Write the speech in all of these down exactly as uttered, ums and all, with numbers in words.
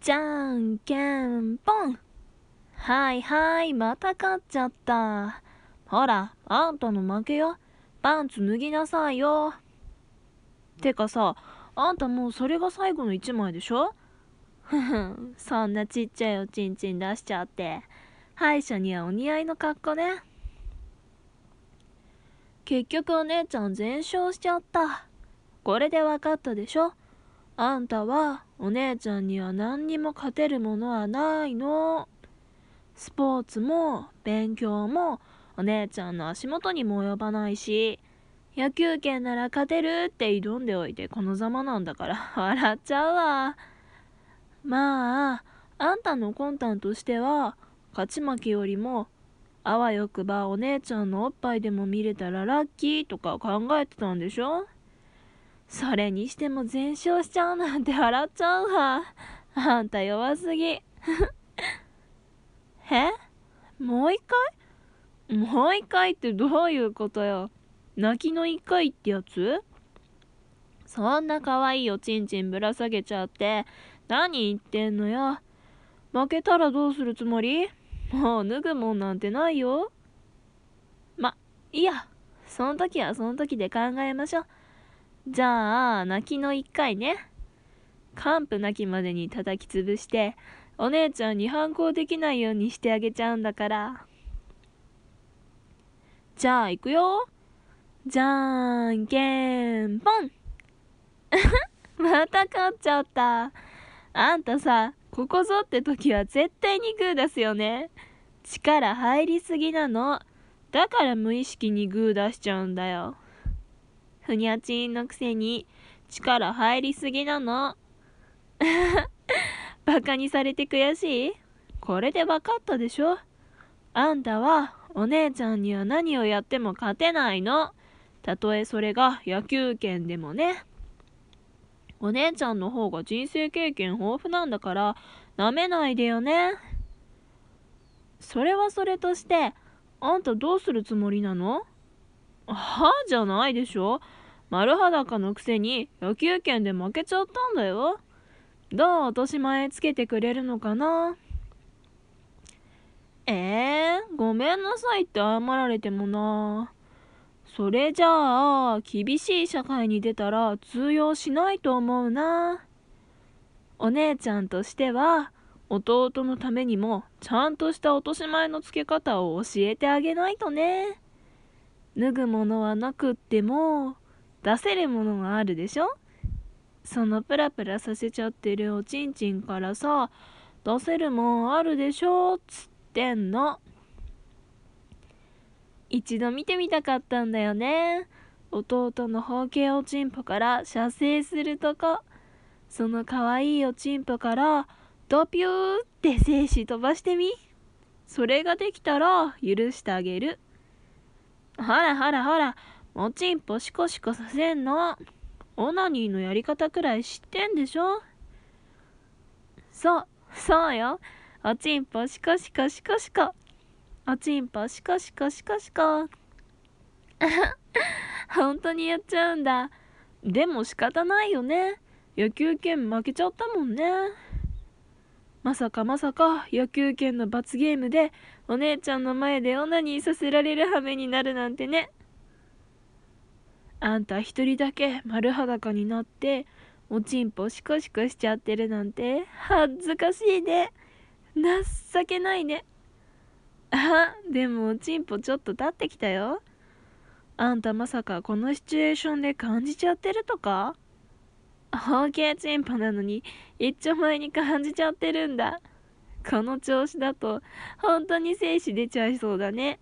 じゃんけんぽん。はいはい、また勝っちゃった。ほら、あんたの負けよ。パンツ脱ぎなさいよ。てかさ、あんたもうそれが最後の一枚でしょ。ふふん、そんなちっちゃいおちんちん出しちゃって。歯医者にはお似合いの格好ね。結局お姉ちゃん全勝しちゃった。これで分かったでしょ。あんたはお姉ちゃんには何にも勝てるものはないの。スポーツも勉強もお姉ちゃんの足元にも及ばないし、野球拳なら勝てるって挑んでおいてこのざまなんだから笑っちゃうわ。まあ、あんたの魂胆としては勝ち負けよりもあわよくばお姉ちゃんのおっぱいでも見れたらラッキーとか考えてたんでしょ。それにしても全勝しちゃうなんて笑っちゃうわ。あんた弱すぎ。え、もう一回もう一回ってどういうことよ。泣きの一回ってやつ。そんな可愛いおちんちんぶら下げちゃって何言ってんのよ。負けたらどうするつもり。もう脱ぐもんなんてないよ。ま、いいや。その時はその時で考えましょう。じゃあ泣きの一回ね。完膚なきまでに叩き潰してお姉ちゃんに反抗できないようにしてあげちゃうんだから。じゃあ行くよ。じゃんけんぽん。また勝っちゃった。あんたさ、ここぞって時は絶対にグー出すよね。力入りすぎなの。だから無意識にグー出しちゃうんだよ。ふにゃちんのくせに力入りすぎなの。バカにされて悔しい。これで分かったでしょ。あんたはお姉ちゃんには何をやっても勝てないの。たとえそれが野球拳でもね。お姉ちゃんの方が人生経験豊富なんだからなめないでよね。それはそれとしてあんたどうするつもりなの。はあじゃないでしょ。丸裸のくせに野球拳で負けちゃったんだよ。どう落とし前つけてくれるのかな。えー、ごめんなさいって謝られてもな。それじゃあ厳しい社会に出たら通用しないと思うな。お姉ちゃんとしては弟のためにもちゃんとした落とし前のつけ方を教えてあげないとね。脱ぐものはなくっても出せるものがあるでしょ。そのプラプラさせちゃってるおちんちんからさ、出せるもんあるでしょつってんの。一度見てみたかったんだよね。弟の包茎おちんぽから射精するとこ。そのかわいいおちんぽからドピューって精子飛ばしてみ。それができたら許してあげる。ほらほらほら、おちんぽシコシコさせんの。オナニーのやり方くらい知ってんでしょ。そう、そうよ。おちんぽシコシコシコシコ。おちんぽシコシコシコシコ。本当にやっちゃうんだ。でも仕方ないよね。野球拳負けちゃったもんね。まさかまさか野球拳の罰ゲームでお姉ちゃんの前でオナニーさせられる羽目になるなんてね。あんた一人だけ丸裸になっておちんぽシコシコしちゃってるなんて恥ずかしいね。情けないね。あ、でもおちんぽちょっと立ってきたよ。あんたまさかこのシチュエーションで感じちゃってるとか。包茎チンポなのに一丁前に感じちゃってるんだ。この調子だと本当に精子出ちゃいそうだね。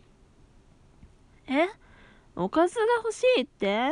え、おかずが欲しいって。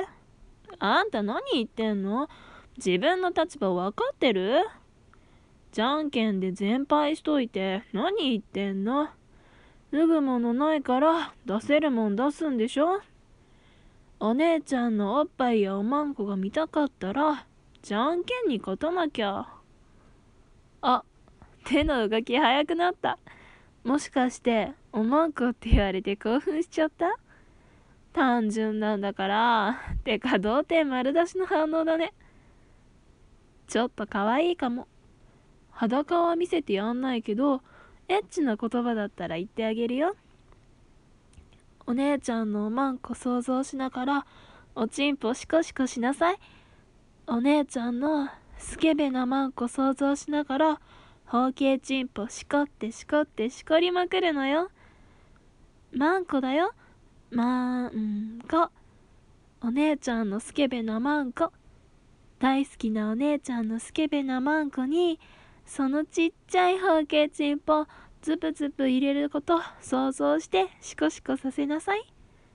あんた何言ってんの。自分の立場分かってる。じゃんけんで全敗しといて何言ってんの。脱ぐものないから出せるもん出すんでしょ。お姉ちゃんのおっぱいやおまんこが見たかったらじゃんけんに勝たなきゃ。あ、手の動き速くなった。もしかしておまんこって言われて興奮しちゃった。単純なんだから。てか童貞丸出しの反応だね。ちょっと可愛いかも。 裸は見せてやんないけど、エッチな言葉だったら言ってあげるよ。お姉ちゃんのおまんこ想像しながら、おちんぽシコシコしなさい。お姉ちゃんのスケベなまんこ想像しながら、包茎ちんぽしこってしこってしこりまくるのよ。まんこだよ。まんこ。お姉ちゃんのスケベなまんこ。大好きなお姉ちゃんのスケベなまんこに、そのちっちゃい包茎ちんぽズブズブ入れること想像してシコシコさせなさい。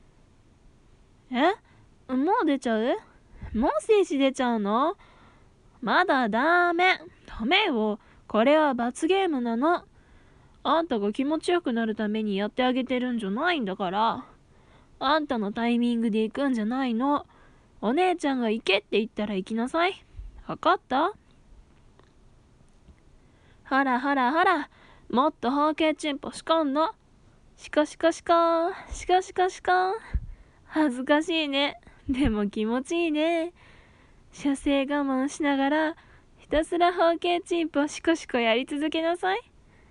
え、もう出ちゃう？もう精子出ちゃうの？まだダメ。ダメよ。これは罰ゲームなの。あんたが気持ちよくなるためにやってあげてるんじゃないんだから。あんたのタイミングで行くんじゃないの。お姉ちゃんが行けって言ったら行きなさい。わかった？ほらほらほら、もっと包茎チンポしこんの。しこしこしこーん、しこしこしこーん。恥ずかしいね。でも気持ちいいね。射精我慢しながら、ひたすら包茎チンポしこしこやり続けなさい。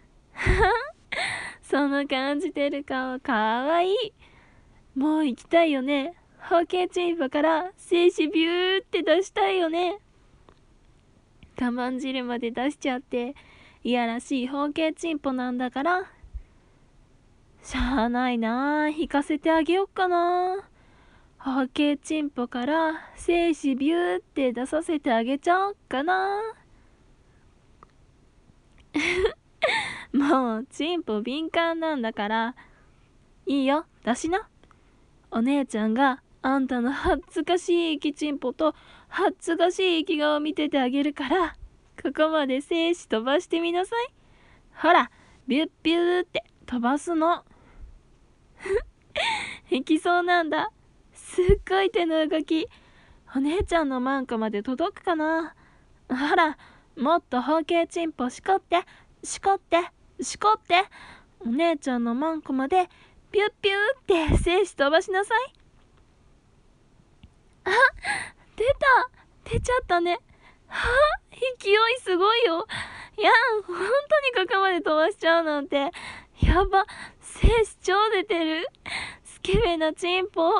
その感じてる顔かわいい。もう行きたいよね。包茎チンポから精子ビューって出したいよね。我慢汁まで出しちゃっていやらしい包茎チンポなんだから、しゃあないなあ、引かせてあげよっかな。包茎チンポから精子ビューって出させてあげちゃおっかな。もうチンポ敏感なんだから、いいよ、出しな。お姉ちゃんがあんたの恥ずかしい息チンポと恥ずかしい息顔を見ててあげるから、ここまで精子飛ばしてみなさい。ほら、ビュッビューって飛ばすの。いきそうなんだ。すっごい手の動き。お姉ちゃんのマンコまで届くかな。ほら、もっと包茎チンポしこって、しこって、しこって。お姉ちゃんのマンコまでピュッピューって精子飛ばしなさい。あ、出た。出ちゃったね。はあ、勢いすごいよ。いやん、本当にここまで飛ばしちゃうなんて。やば、精子超出てる。スケベなチンポ。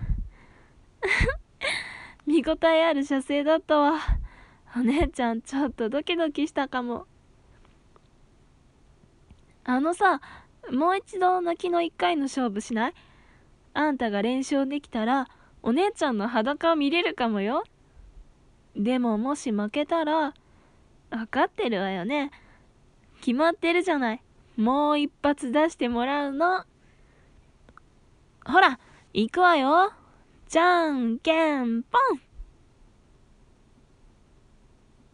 見応えある射精だったわ。お姉ちゃんちょっとドキドキしたかも。あのさ、もう一度泣きの一回の勝負しない？あんたが連勝できたらお姉ちゃんの裸を見れるかもよ。でももし負けたら、分かってるわよね。決まってるじゃない。もう一発出してもらうの。ほら、行くわよ。じゃんけんぽん。